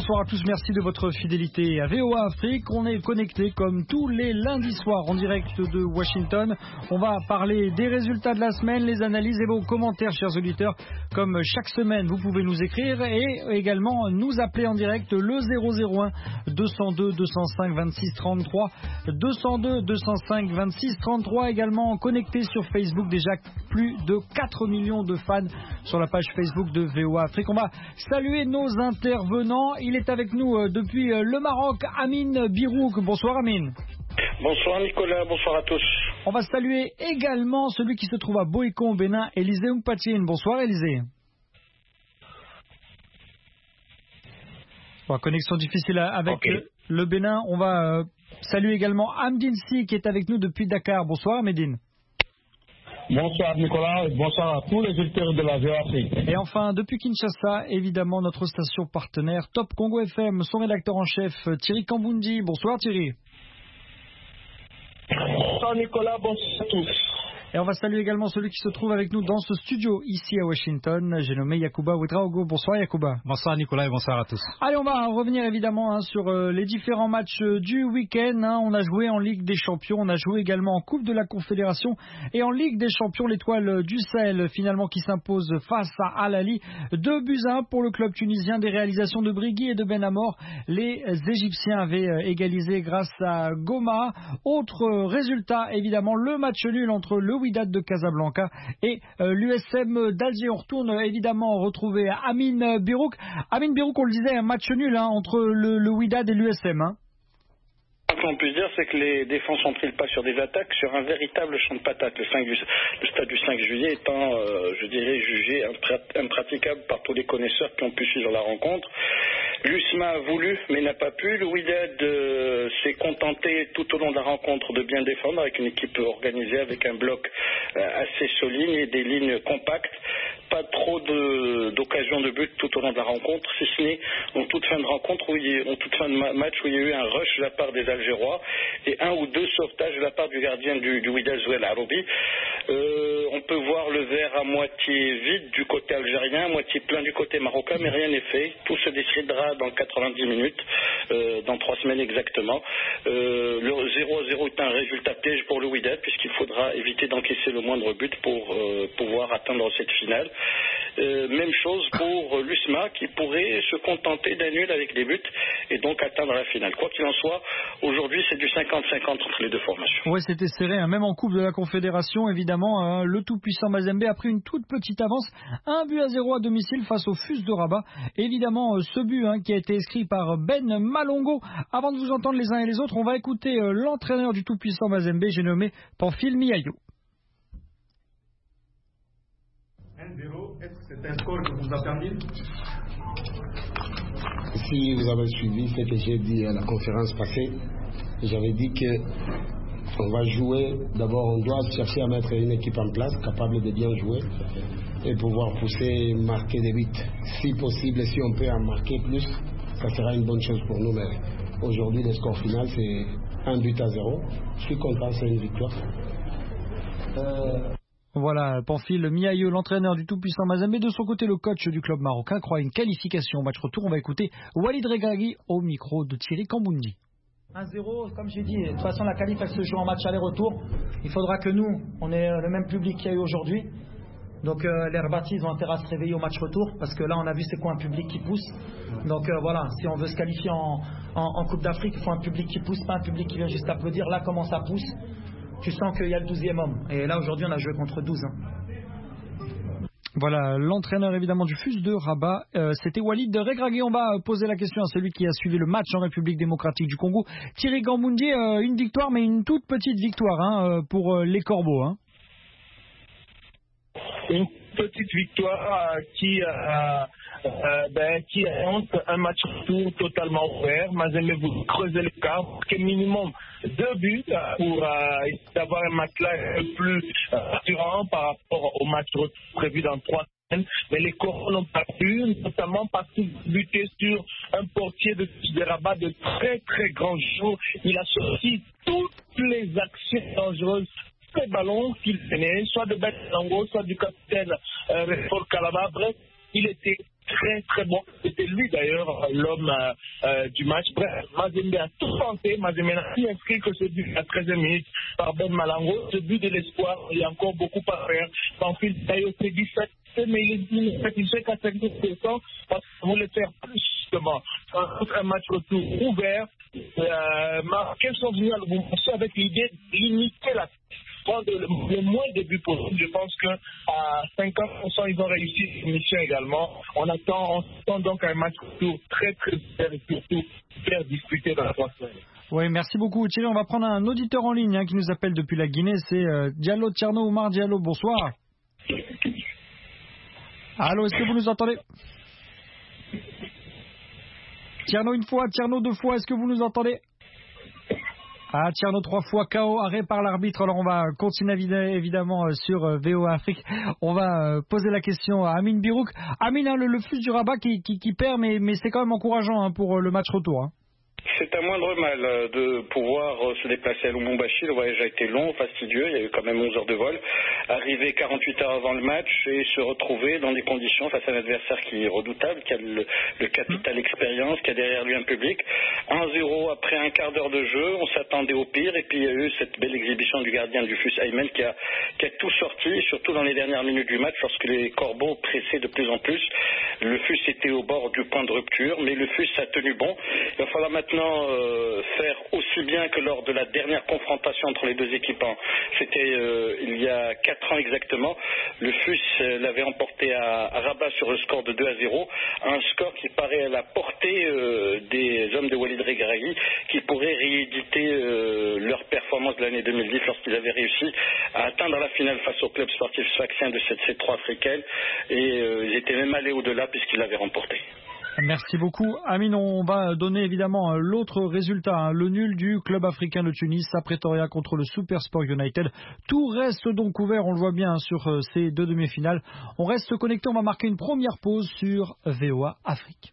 bonsoir à tous, merci de votre fidélité à VOA Afrique. On est connecté comme tous les lundis soirs en direct de Washington. On va parler des résultats de la semaine, les analyses et vos commentaires, chers auditeurs. Comme chaque semaine, vous pouvez nous écrire et également nous appeler en direct le 001 202 205 26 33 202 205 26 33. Également connecté sur Facebook, déjà plus de 4 millions de fans sur la page Facebook de VOA Afrique. On va saluer nos intervenants. Il est avec nous depuis le Maroc, Amin Birouk. Bonsoir Amin. Bonsoir Nicolas, bonsoir à tous. On va saluer également celui qui se trouve à Boïcon au Bénin, Élisée Mpatine. Bonsoir Élisée. Bon, connexion difficile avec le Bénin. On va saluer également Amdine Si qui est avec nous depuis Dakar. Bonsoir Médine. Bonsoir Nicolas et bonsoir à tous les auditeurs de la VOA Afrique. Et enfin, depuis Kinshasa, évidemment, notre station partenaire Top Congo FM, son rédacteur en chef Thierry Kambundi. Bonsoir Thierry. Bonsoir Nicolas, bonsoir à tous. Et on va saluer également celui qui se trouve avec nous dans ce studio ici à Washington. J'ai nommé Yacouba Ouedraogo. Bonsoir Yacouba. Bonsoir Nicolas et bonsoir à tous. Allez, on va revenir évidemment sur les différents matchs du week-end. On a joué en Ligue des Champions, on a joué également en Coupe de la Confédération et en Ligue des Champions, l'étoile du Sahel finalement qui s'impose face à Al Ahly. 2-1 pour le club tunisien, des réalisations de Brigui et de Benamor. Les Égyptiens avaient égalisé grâce à Goma. Autre résultat, évidemment, le match nul entre le Wydad de Casablanca et l'USM d'Alger. On retourne évidemment retrouver Amin Birouk. Amin Birouk, on le disait, un match nul entre le Wydad et l'USM. Ce qu'on peut dire, c'est que les défenses ont pris le pas sur des attaques, sur un véritable champ de patates. Le stade du 5 juillet étant, je dirais, jugé impraticable par tous les connaisseurs qui ont pu suivre la rencontre. L'USMA a voulu, mais n'a pas pu. Le Wydad s'est contenté tout au long de la rencontre de bien défendre avec une équipe organisée, avec un bloc assez solide et des lignes compactes. Pas trop d'occasions de but tout au long de la rencontre, si ce n'est en toute fin de rencontre, en toute fin de match où il y a eu un rush de la part des Algérois et un ou deux sauvetages de la part du gardien du Wydad Zouel Aroubi. On peut voir le verre à moitié vide du côté algérien, à moitié plein du côté marocain, mais rien n'est fait. Tout se décidera dans 90 minutes, dans 3 semaines exactement. Le 0-0 est un résultat piège pour le Wydad, puisqu'il faudra éviter d'encaisser le moindre but pour pouvoir atteindre cette finale. Même chose pour l'USMA qui pourrait se contenter d'un nul avec des buts et donc atteindre la finale. Quoi qu'il en soit, aujourd'hui c'est du 50-50 entre les deux formations. Oui, c'était serré, même en Coupe de la Confédération, évidemment. Le tout-puissant Mazembe a pris une toute petite avance, 1-0 à domicile face au FUS de Rabat. Évidemment, ce but qui a été inscrit par Ben Malongo. Avant de vous entendre les uns et les autres, on va écouter l'entraîneur du tout-puissant Mazembe, j'ai nommé Pamphile Miayo. 1-0, est-ce que c'est un score que vous attendiez? Si vous avez suivi ce que j'ai dit à la conférence passée, j'avais dit que on va jouer, d'abord on doit chercher à mettre une équipe en place capable de bien jouer et pouvoir pousser, marquer des buts. Si possible, si on peut en marquer plus, ça sera une bonne chose pour nous. Mais aujourd'hui, le score final, c'est 1-0. Je suis content, c'est une victoire. Voilà, Pamphile Miayo, l'entraîneur du tout-puissant Mazembe. De son côté, le coach du club marocain croit à une qualification au match retour. On va écouter Walid Regragui au micro de Thierry Kambundi. 1-0, comme j'ai dit, de toute façon la qualif elle se joue en match aller-retour. Il faudra que nous, on ait le même public qu'il y a eu aujourd'hui. Donc les Rebati, ils ont intérêt à se réveiller au match retour, parce que là on a vu c'est quoi un public qui pousse. Donc voilà, si on veut se qualifier en Coupe d'Afrique, il faut un public qui pousse, pas un public qui vient juste applaudir. Là comment ça pousse, tu sens qu'il y a le 12e homme. Et là aujourd'hui on a joué contre 12. Voilà, l'entraîneur évidemment du FUS de Rabat, c'était Walid Regragui. On va poser la question à celui qui a suivi le match en République démocratique du Congo. Thierry Kambundi, une victoire, mais une toute petite victoire pour les Corbeaux. Une petite victoire qui annonce un match retour totalement ouvert. Mazembe vous creusez l'écart, que minimum 2 buts pour avoir un match là plus rassurant par rapport au match retour prévu dans 3 semaines. Mais les Corbeaux n'ont pas pu, notamment parce qu'ils butaient sur un portier de Rabat de très très grand jour. Il a sorti toutes les actions dangereuses. Les ballons qu'il tenait, soit de Ben Lango, soit du capitaine Refor Kalaba. Bref, il était très très bon. C'était lui d'ailleurs l'homme du match. Bref, Mazembe a tout tenté. Mazembe n'a plus inscrit que ce but à 13e minute par Ben Malango. Ce but de l'espoir, il y a encore beaucoup à faire. Banfield d'ailleurs c'est 17, mais il est satisfait qu'à 50% parce qu'on voulait faire plus justement. Un match retour ouvert. Marocains sont venus à Lubumbashi avec l'idée de limiter la prendre le moins de buts possible. Je pense qu'à 50%, ils ont réussi cette mission également. On attend donc un match retour très très bien et surtout faire discuter dans la 3 semaines. Oui, merci beaucoup Thierry. On va prendre un auditeur en ligne qui nous appelle depuis la Guinée. C'est Diallo Tierno Oumar Diallo. Bonsoir. Allô, est-ce que vous nous entendez? Tierno une fois, Tierno 2 fois, est-ce que vous nous entendez? Ah, Tierno 3 fois, KO, arrêt par l'arbitre. Alors on va continuer évidemment sur VOA Afrique. On va poser la question à Amine Birouk. Amine, le FUS du Rabat qui perd, mais c'est quand même encourageant pour le match retour. C'est un moindre mal de pouvoir se déplacer à Lubumbashi. Le voyage a été long, fastidieux, il y a eu quand même 11 heures de vol. Arriver 48 heures avant le match et se retrouver dans des conditions face à un adversaire qui est redoutable, qui a le capital expérience, qui a derrière lui un public. 1-0 après un quart d'heure de jeu, on s'attendait au pire et puis il y a eu cette belle exhibition du gardien du FUS, Aymen, qui a tout sorti, surtout dans les dernières minutes du match lorsque les Corbeaux pressaient de plus en plus. Le FUS était au bord du point de rupture, mais le FUS a tenu bon. Il va falloir maintenant faire aussi bien que lors de la dernière confrontation entre les deux équipes. C'était il y a 4 ans exactement. Le FUS l'avait emporté à Rabat sur le score de 2-0. Un score qui paraît à la portée des hommes de Walid Regragui qui pourraient rééditer leur performance de l'année 2010 lorsqu'ils avaient réussi à atteindre la finale face au club sportif sfaxien de cette C3 africaine. Et ils étaient même allés au-delà puisqu'ils l'avaient remporté. Merci beaucoup. Amine, on va donner évidemment l'autre résultat, le nul du club africain de Tunis à Pretoria contre le Supersport United. Tout reste donc ouvert, on le voit bien sur ces 2 demi-finales. On reste connecté, on va marquer une première pause sur VOA Afrique.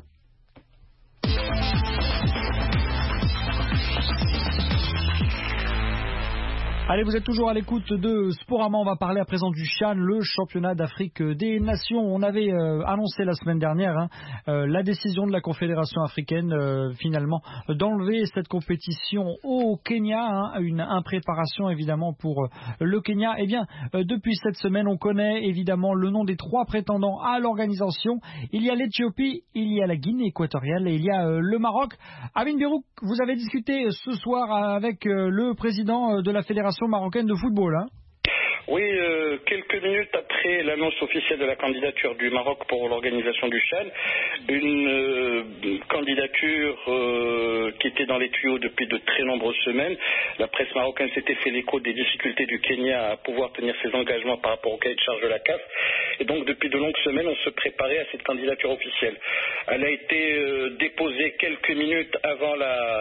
Allez, vous êtes toujours à l'écoute de Sporama. On va parler à présent du CHAN, le championnat d'Afrique des Nations. On avait annoncé la semaine dernière la décision de la Confédération africaine finalement d'enlever cette compétition au Kenya, une impréparation évidemment pour le Kenya. Eh bien, depuis cette semaine, on connaît évidemment le nom des 3 prétendants à l'organisation. Il y a l'Éthiopie, il y a la Guinée équatoriale et il y a le Maroc. Amine Birouk, vous avez discuté ce soir avec le président de la Fédération marocaine de football, Oui, quelques minutes après l'annonce officielle de la candidature du Maroc pour l'organisation du CHAN, une candidature qui était dans les tuyaux depuis de très nombreuses semaines. La presse marocaine s'était fait l'écho des difficultés du Kenya à pouvoir tenir ses engagements par rapport au cahier de charge de la CAF. Et donc depuis de longues semaines, on se préparait à cette candidature officielle. Elle a été déposée quelques minutes avant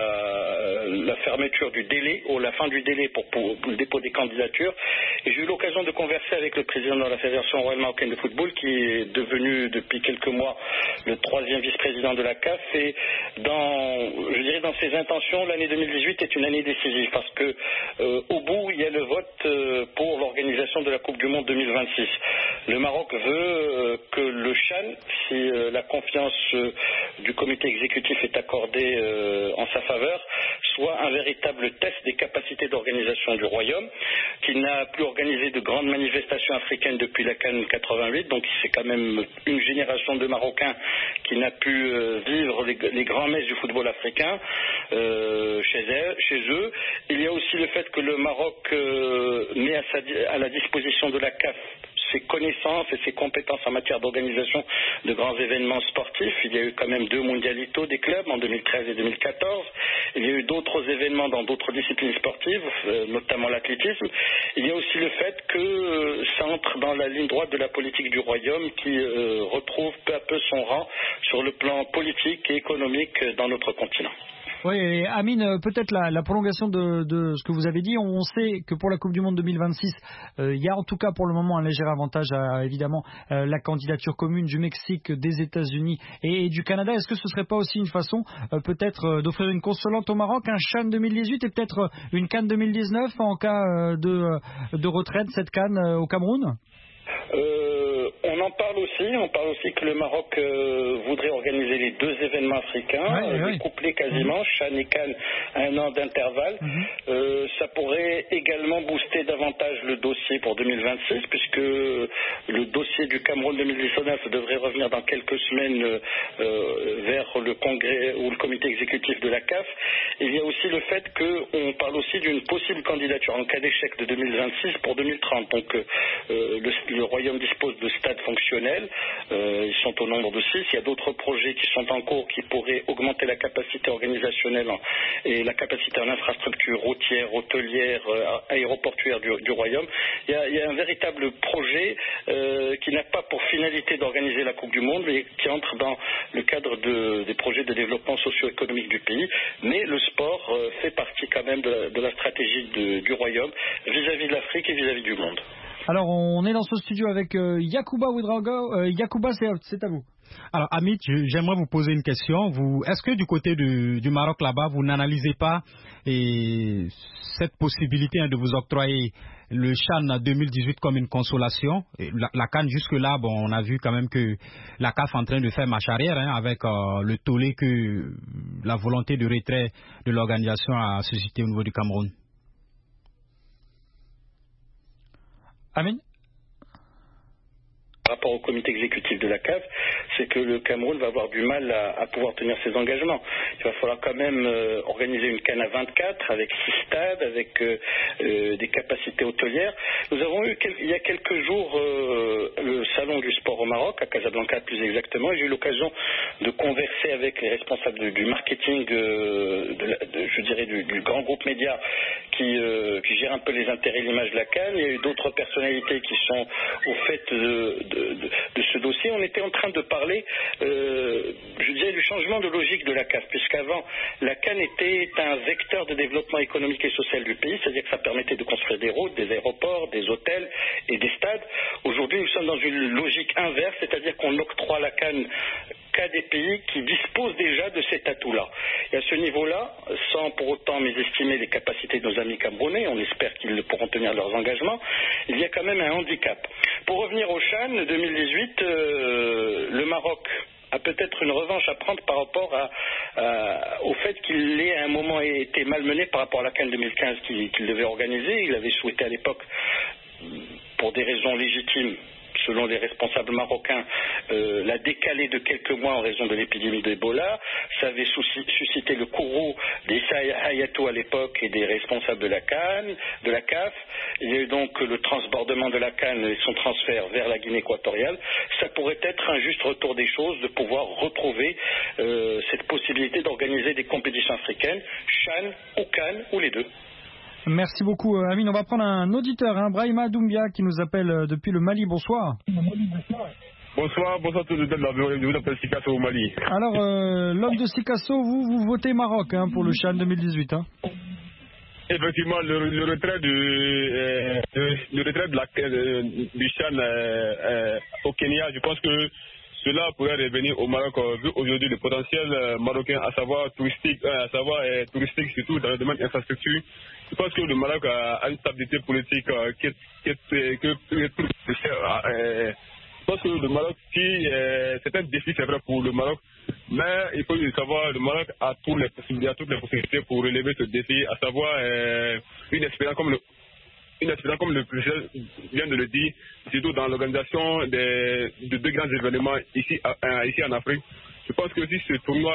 la fermeture du délai, ou la fin du délai pour le dépôt des candidatures. Et j'ai eu l'occasion de converser avec le président de la Fédération royale marocaine de football, qui est devenu depuis quelques mois le 3e vice-président de la CAF. Et dans ses intentions, l'année 2018 est une année décisive parce que au bout, il y a le vote pour l'organisation de la Coupe du Monde 2026. Le Maroc veut que le CHAN, si la confiance du comité exécutif est accordée en sa faveur, soit un véritable test des capacités d'organisation du Royaume, qui n'a plus organisé de grandes manifestations africaines depuis la CAN 88, donc c'est quand même une génération de Marocains qui n'a pu vivre les grands messes du football africain chez eux. Il y a aussi le fait que le Maroc met à la disposition de la CAF ses connaissances et ses compétences en matière d'organisation de grands événements sportifs. Il y a eu quand même 2 mondialitos des clubs en 2013 et 2014. Il y a eu d'autres événements dans d'autres disciplines sportives, notamment l'athlétisme. Il y a aussi le fait que ça entre dans la ligne droite de la politique du Royaume qui retrouve peu à peu son rang sur le plan politique et économique dans notre continent. Oui, et Amine, peut-être la prolongation de ce que vous avez dit. On sait que pour la Coupe du Monde 2026, il y a en tout cas pour le moment un léger avantage à évidemment la candidature commune du Mexique, des États-Unis et du Canada. Est-ce que ce serait pas aussi une façon peut-être d'offrir une consolante au Maroc, un CHAN 2018 et peut-être une CAN 2019 en cas de retrait de cette CAN au Cameroun? On en parle aussi que le Maroc voudrait organiser les 2 événements africains, découplés quasiment, Chan et Cannes, à 1 an d'intervalle. Ça pourrait également booster davantage le dossier pour 2026, puisque le dossier du Cameroun 2019 devrait revenir dans quelques semaines vers le congrès ou le comité exécutif de la CAF. Il y a aussi le fait qu'on parle aussi d'une possible candidature en cas d'échec de 2026 pour 2030. Donc le Royaume dispose de stades fonctionnels, ils sont au nombre de 6. Il y a d'autres projets qui sont en cours qui pourraient augmenter la capacité organisationnelle et la capacité en infrastructure routière, hôtelière, aéroportuaire du Royaume. Il y a un véritable projet qui n'a pas pour finalité d'organiser la Coupe du Monde, mais qui entre dans le cadre des projets de développement socio-économique du pays. Mais le sport fait partie quand même de la stratégie du Royaume vis-à-vis de l'Afrique et vis-à-vis du monde. Alors, on est dans ce studio avec Yacouba Ouedraogo. Yacouba, c'est à vous. Alors, Amit, j'aimerais vous poser une question. Est-ce que du côté du Maroc là-bas, vous n'analysez pas cette possibilité de vous octroyer le CHAN 2018 comme une consolation? La CAN jusque-là, on a vu quand même que la CAF est en train de faire marche arrière avec le tollé que la volonté de retrait de l'organisation a suscité au niveau du Cameroun. Amin? Par rapport au comité exécutif de la CAF, c'est que le Cameroun va avoir du mal à pouvoir tenir ses engagements. Il va falloir quand même organiser une CAN à 24 avec 6 stades, avec des capacités hôtelières. Nous avons eu il y a quelques jours le salon du sport au Maroc, à Casablanca plus exactement, et j'ai eu l'occasion de converser avec les responsables du marketing, je dirais du grand groupe média qui gère un peu les intérêts et l'image de la CAN. Il y a eu d'autres personnalités qui sont au fait de ce dossier. On était en train de parler, je dirais, du changement de logique de la CAF, puisqu'avant, la CAN était un vecteur de développement économique et social du pays, c'est-à-dire que ça permettait de construire des routes, des aéroports, des hôtels et des stades. Aujourd'hui, nous sommes dans une logique inverse, c'est-à-dire qu'on octroie la CAN qu'à des pays qui disposent déjà de cet atout-là. Et à ce niveau-là, sans pour autant mésestimer les capacités de nos amis camerounais, on espère qu'ils pourront tenir leurs engagements, il y a quand même un handicap. Pour revenir au CHAN 2018, le Maroc a peut-être une revanche à prendre par rapport au fait qu'il ait à un moment été malmené par rapport à la CAN 2015 qu'il devait organiser. Il avait souhaité à l'époque, pour des raisons légitimes, selon les responsables marocains, la décaler de quelques mois en raison de l'épidémie d'Ebola. Ça avait suscité le courroux d'Issa Hayatou à l'époque et des responsables de la CAF. Il y a eu donc le transbordement de la CAN et son transfert vers la Guinée équatoriale. Ça pourrait être un juste retour des choses de pouvoir retrouver cette possibilité d'organiser des compétitions africaines, CHAN ou CAN ou les deux. Merci beaucoup, Amine. On va prendre un auditeur, Brahima Doumbia, qui nous appelle depuis le Mali. Bonsoir. Bonsoir tout le monde. Je vous appelle Sikasso au Mali. Alors, l'homme de Sikasso, vous votez Maroc pour le CHAN 2018. Effectivement, le retrait du CHAN au Kenya, je pense que cela pourrait revenir au Maroc, vu aujourd'hui le potentiel marocain, à savoir touristique surtout dans le domaine de l'infrastructure. Je pense que le Maroc a une stabilité politique je pense que le Maroc, c'est un défi, c'est vrai, pour le Maroc, mais il faut le savoir, le Maroc a toutes les possibilités pour relever ce défi, à savoir une expérience comme le président vient de le dire, surtout dans l'organisation de 2 grands événements ici en Afrique. Je pense que si ce tournoi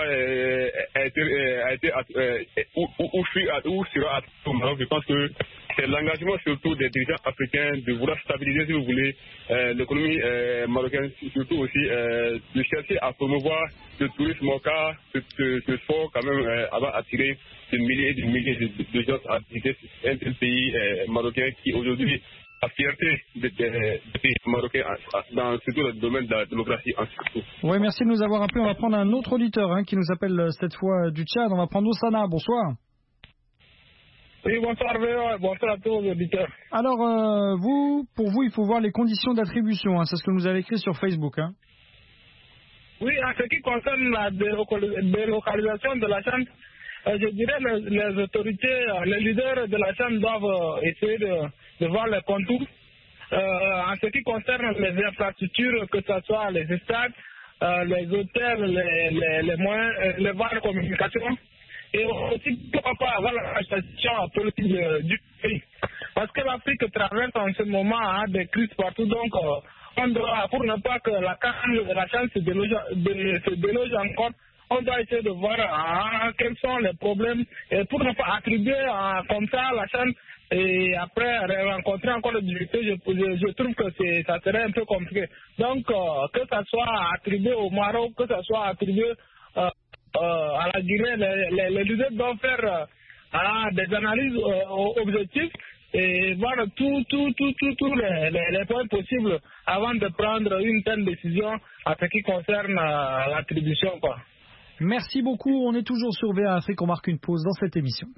où sera au Maroc, je pense que c'est l'engagement surtout des dirigeants africains de vouloir stabiliser, si vous voulez, l'économie marocaine, surtout aussi de chercher à promouvoir le tourisme car ce sport quand même va attirer des milliers et des milliers de gens à visiter un pays marocain qui aujourd'hui la fierté des pays marocains, surtout dans le domaine de la démocratie. Oui, merci de nous avoir appelé. On va prendre un autre auditeur qui nous appelle cette fois du Tchad. On va prendre Oussana. Bonsoir. Oui, bonsoir à tous les auditeurs. Alors, pour vous, il faut voir les conditions d'attribution. C'est ce que vous avez écrit sur Facebook. Oui, en ce qui concerne la délocalisation de la CHAN, je dirais les autorités, les leaders de la CHAN doivent essayer de voir les contours en ce qui concerne les infrastructures, que ce soit les stades, les hôtels, les moyens, les voies de communication, et aussi pourquoi pas avoir la situation politique du pays. Parce que l'Afrique traverse en ce moment des crises partout, donc on doit, pour ne pas que la CHAN se déloge encore, on doit essayer de voir quels sont les problèmes, et pour ne pas attribuer comme ça la CHAN et après rencontrer encore les difficultés, je trouve que ça serait un peu compliqué. Donc que ça soit attribué au Maroc, que ça soit attribué à la Guinée, les leaders doivent faire des analyses objectives et voir tous les points possibles avant de prendre une telle décision en ce qui concerne l'attribution. Merci beaucoup, on est toujours sur VA Afrique, on marque une pause dans cette émission.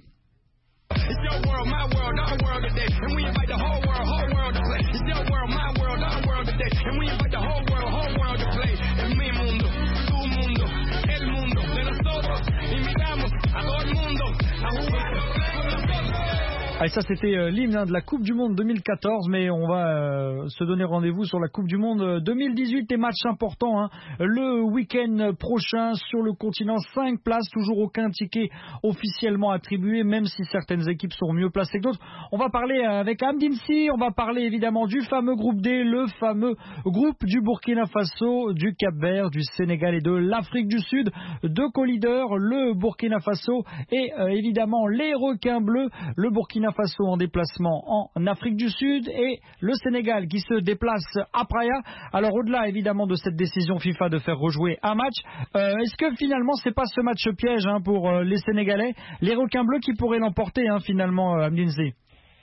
Ah, et ça c'était l'hymne de la Coupe du Monde 2014, mais on va se donner rendez-vous sur la Coupe du Monde 2018, des matchs importants le week-end prochain sur le continent. 5 places, toujours aucun ticket officiellement attribué, même si certaines équipes sont mieux placées que d'autres. On va parler avec Amdinsi, on va parler évidemment du fameux groupe D, le fameux groupe du Burkina Faso, du Cap-Vert, du Sénégal et de l'Afrique du Sud. 2 co-leaders, le Burkina Faso et évidemment les requins bleus. Le Burkina Faso en déplacement en Afrique du Sud et le Sénégal qui se déplace à Praia. Alors au-delà évidemment de cette décision FIFA de faire rejouer un match, est-ce que finalement c'est pas ce match piège pour les Sénégalais, les requins bleus qui pourraient l'emporter finalement, Amdinzi?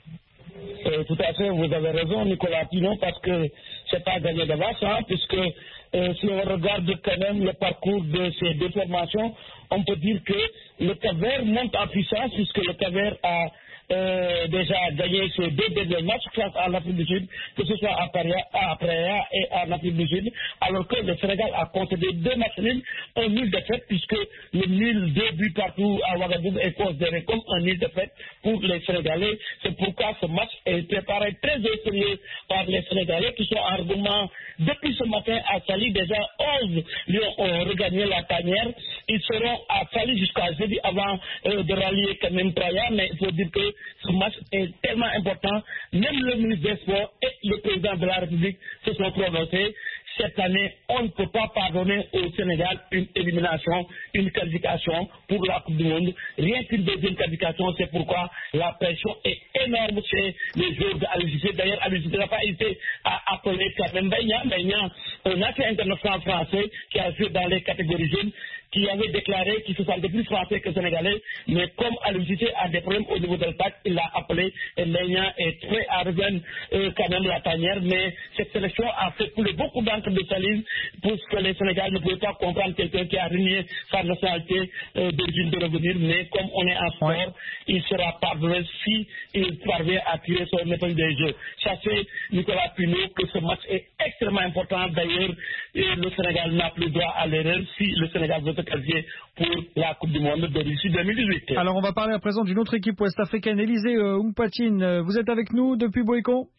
Tout à fait, vous avez raison Nicolas Pino, parce que c'est pas gagné d'avance, puisque si on regarde quand même le parcours de ces deux formations, on peut dire que le Cap-Vert monte en puissance, puisque le Cap-Vert a déjà gagné ces 2 derniers matchs face à l'Afrique du Sud, que ce soit à Praia et à l'Afrique du Sud, alors que le Sénégal a concédé 2 matchs nuls, un nul de fait, puisque le nul 2 buts partout à Ouagadougou est considéré comme un nul de fait pour les Sénégalais. C'est pourquoi ce match est préparé très au sérieux par les Sénégalais qui sont en regroupement depuis ce matin à Saly. Déjà 11 lions ont regagné la tanière. Ils seront à Saly jusqu'à jeudi avant de rallier quand même Praia, mais il faut dire que ce match est tellement important. Même le ministre des Sports et le président de la République se sont prononcés. Cette année, on ne peut pas pardonner au Sénégal une élimination, une qualification pour la Coupe du Monde. Rien qu'une deuxième qualification, c'est pourquoi la pression est énorme chez les joueurs de l'ALGC. D'ailleurs, l'ALGC n'a pas hésité à appeler Carmen Baignan, un ancien international français qui a joué dans les catégories jeunes, qui avait déclaré qu'il se sentait plus français que sénégalais, mais comme l'ALGC a des problèmes au niveau de l'attaque, il l'a appelé et Baignan est prêt à rejoindre quand même la tanière, mais cette sélection a fait couler beaucoup d'encre de salive pour que les Sénégalais ne pouvaient pas comprendre quelqu'un qui a renié sa nationalité d'origine de revenir, mais comme on est en sport, il sera pardonné si il parvient à tirer son épingle des jeux. Sachez, Nicolas Pinault, que ce match est extrêmement important. D'ailleurs, le Sénégal n'a plus droit à l'erreur si le Sénégal veut se qualifier pour la Coupe du Monde de Russie 2018. Alors on va parler à présent d'une autre équipe ouest-africaine, Élisée Oungpatine. Vous êtes avec nous depuis Boéco?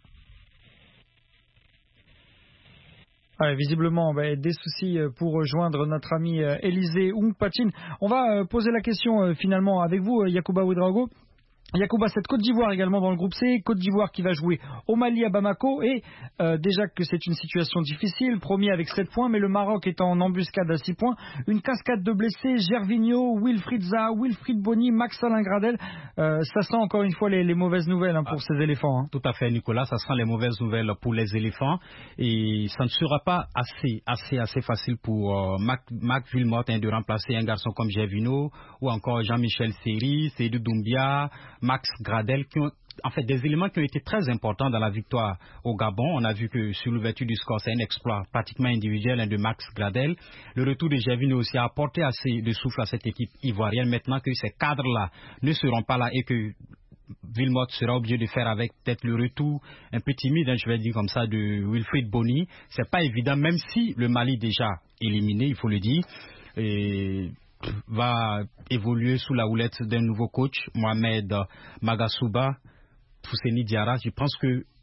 Visiblement, des soucis pour rejoindre notre ami Élisée Oungpatine. On va poser la question finalement avec vous, Yacouba Ouedraogo. Yacouba, cette Côte d'Ivoire également dans le groupe C, Côte d'Ivoire qui va jouer au Mali à Bamako, et déjà que c'est une situation difficile, premier avec 7 points, mais le Maroc est en embuscade à 6 points, une cascade de blessés, Gervinho, Wilfried Zaha, Wilfried Bony, Max Alain Gradel, ça sent encore une fois les mauvaises nouvelles pour ces éléphants. Tout à fait Nicolas, ça sent les mauvaises nouvelles pour les éléphants, et ça ne sera pas assez facile pour Mac Villemot de remplacer un garçon comme Gervinho, ou encore Jean-Michel Seri, Seydou Doumbia, Max Gradel, qui ont en fait des éléments qui ont été très importants dans la victoire au Gabon. On a vu que sur l'ouverture du score, c'est un exploit pratiquement individuel de Max Gradel. Le retour de Gervinho aussi a apporté assez de souffle à cette équipe ivoirienne. Maintenant que ces cadres-là ne seront pas là et que Villemot sera obligé de faire avec peut-être le retour un peu timide, je vais dire comme ça, de Wilfried Bony, c'est pas évident, même si le Mali déjà éliminé, il faut le dire, et va évoluer sous la houlette d'un nouveau coach, Mohamed Magasouba, Fousseni Diarra. Je pense que